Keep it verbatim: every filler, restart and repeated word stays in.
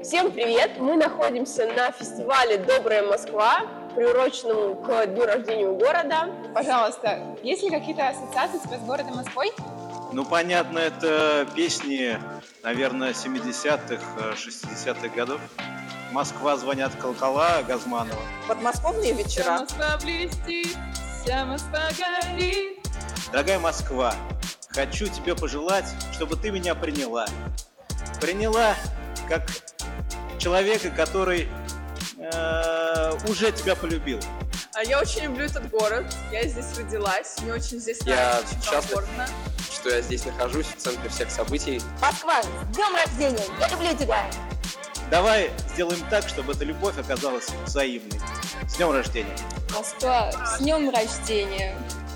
Всем привет! Мы находимся на фестивале «Добрая Москва», приуроченному к дню рождения города. Пожалуйста, есть ли какие-то ассоциации у тебя с городом Москвой? Ну, понятно, это песни, наверное, семидесятых, шестидесятых годов. Москва, звонят колокола Газманова. Подмосковные вечера. Вся Москва блестит, вся Москва горит. Дорогая Москва, хочу тебе пожелать, чтобы ты меня приняла. Приняла как человека, который э, уже тебя полюбил. Я очень люблю этот город, я здесь родилась, мне очень здесь нравится, Я очень счастлив, комфортно. что я здесь нахожусь, в центре всех событий. Москва, с днем рождения! Я люблю тебя! Давай сделаем так, чтобы эта любовь оказалась взаимной. С днем рождения! Москва, с днем рождения!